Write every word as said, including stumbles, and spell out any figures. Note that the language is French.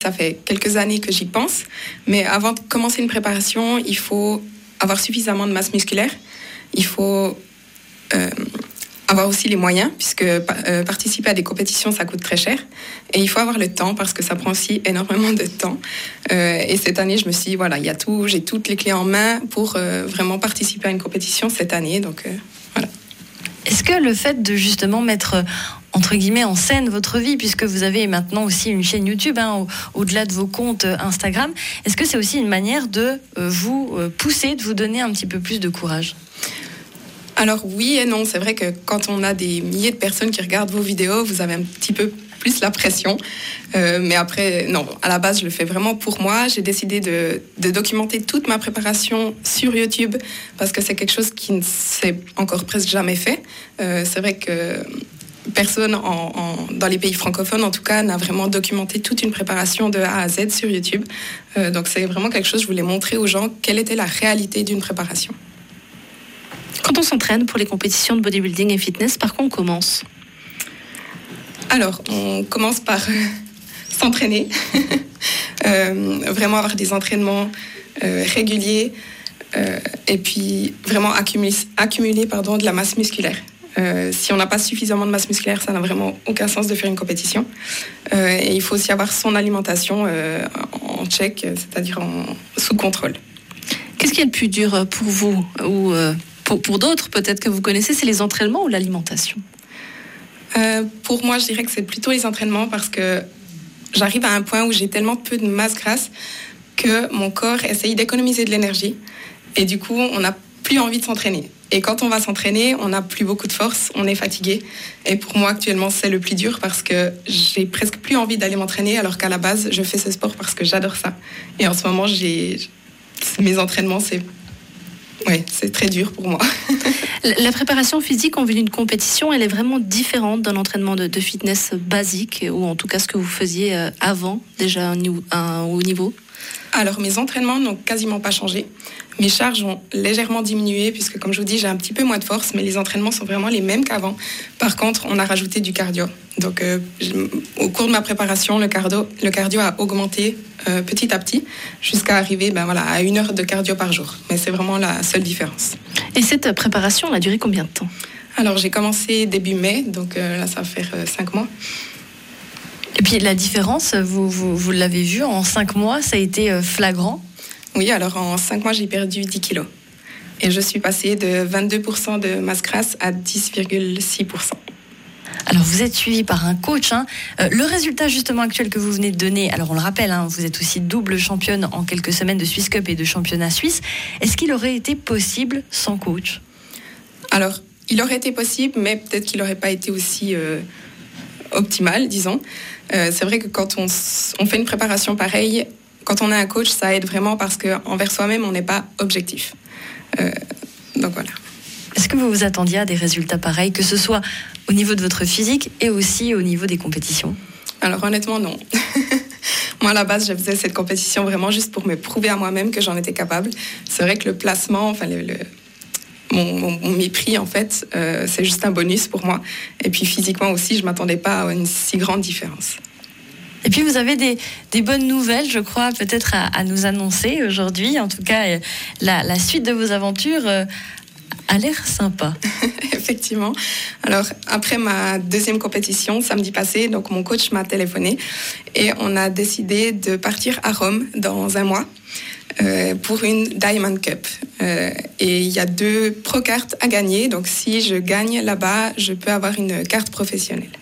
Ça fait quelques années que j'y pense, mais avant de commencer une préparation, il faut avoir suffisamment de masse musculaire. Il faut euh, avoir aussi les moyens, puisque euh, participer à des compétitions, ça coûte très cher. Et il faut avoir le temps, parce que ça prend aussi énormément de temps. Euh, et cette année, je me suis dit, voilà, il y a tout, j'ai toutes les clés en main pour euh, vraiment participer à une compétition cette année. Donc, euh, voilà. Est-ce que le fait de justement mettre entre guillemets en scène votre vie, puisque vous avez maintenant aussi une chaîne YouTube, hein, au, au-delà de vos comptes Instagram, est-ce que c'est aussi une manière de euh, vous euh, pousser, de vous donner un petit peu plus de courage ? Alors oui et non, c'est vrai que quand on a des milliers de personnes qui regardent vos vidéos, vous avez un petit peu plus la pression. Euh, mais après, non, à la base, je le fais vraiment pour moi. J'ai décidé de, de documenter toute ma préparation sur YouTube parce que c'est quelque chose qui ne s'est encore presque jamais fait. Euh, c'est vrai que personne en, en, dans les pays francophones, en tout cas, n'a vraiment documenté toute une préparation de A à Z sur YouTube. Euh, donc c'est vraiment quelque chose, je voulais montrer aux gens quelle était la réalité d'une préparation. Quand on s'entraîne pour les compétitions de bodybuilding et fitness, par quoi on commence ? Alors, on commence par euh, s'entraîner, euh, vraiment avoir des entraînements euh, réguliers euh, et puis vraiment accumuler, accumuler pardon, de la masse musculaire. Euh, si on n'a pas suffisamment de masse musculaire, ça n'a vraiment aucun sens de faire une compétition. Euh, et il faut aussi avoir son alimentation euh, en check, c'est-à-dire en, sous contrôle. Qu'est-ce qui est le plus dur pour vous ou euh, pour, pour d'autres peut-être que vous connaissez, c'est les entraînements ou l'alimentation ? Euh, pour moi, je dirais que c'est plutôt les entraînements parce que j'arrive à un point où j'ai tellement peu de masse grasse que mon corps essaye d'économiser de l'énergie et du coup, on n'a plus envie de s'entraîner. Et quand on va s'entraîner, on n'a plus beaucoup de force, on est fatigué. Et pour moi, actuellement, c'est le plus dur parce que j'ai presque plus envie d'aller m'entraîner alors qu'à la base, je fais ce sport parce que j'adore ça. Et en ce moment, j'ai... mes entraînements, c'est... Ouais, c'est très dur pour moi. La préparation physique en vue d'une compétition, elle est vraiment différente d'un entraînement de, de fitness basique, ou en tout cas ce que vous faisiez avant, déjà à un haut niveau ? Alors, mes entraînements n'ont quasiment pas changé. Mes charges ont légèrement diminué, puisque comme je vous dis, j'ai un petit peu moins de force, mais les entraînements sont vraiment les mêmes qu'avant. Par contre, on a rajouté du cardio. Donc, euh, au cours de ma préparation, le cardio, le cardio a augmenté euh, petit à petit, jusqu'à arriver ben, voilà, à une heure de cardio par jour. Mais c'est vraiment la seule différence. Et cette préparation, elle a duré combien de temps ? Alors, j'ai commencé début mai, donc euh, là, ça va faire euh, cinq mois. Et puis la différence, vous, vous, vous l'avez vu, en cinq mois, ça a été flagrant ? Oui, alors en cinq mois, j'ai perdu dix kilos. Et je suis passée de vingt-deux pour cent de masse grasse à dix virgule six pour cent. Alors vous êtes suivi par un coach. Hein. Euh, le résultat justement actuel que vous venez de donner, alors on le rappelle, hein, vous êtes aussi double championne en quelques semaines de Swiss Cup et de championnat suisse. Est-ce qu'il aurait été possible sans coach ? Alors, il aurait été possible, mais peut-être qu'il n'aurait pas été aussi euh, optimal, disons. Euh, c'est vrai que quand on, on fait une préparation pareille, quand on a un coach, ça aide vraiment parce qu'envers soi-même, on n'est pas objectif. Euh, donc voilà. Est-ce que vous vous attendiez à des résultats pareils, que ce soit au niveau de votre physique et aussi au niveau des compétitions ? Alors honnêtement, non. Moi, à la base, je faisais cette compétition vraiment juste pour me prouver à moi-même que j'en étais capable. C'est vrai que le placement, enfin le... le Mon, mon, mon mépris, en fait, euh, c'est juste un bonus pour moi. Et puis physiquement aussi, je ne m'attendais pas à une si grande différence. Et puis vous avez des, des bonnes nouvelles, je crois, peut-être à, à nous annoncer aujourd'hui. En tout cas, la, la suite de vos aventures euh, a l'air sympa. Effectivement. Alors, après ma deuxième compétition, samedi passé, donc mon coach m'a téléphoné et on a décidé de partir à Rome dans un mois. Euh, pour une Diamond Cup. Euh, et il y a deux pro-cartes à gagner. Donc, si je gagne là-bas, je peux avoir une carte professionnelle.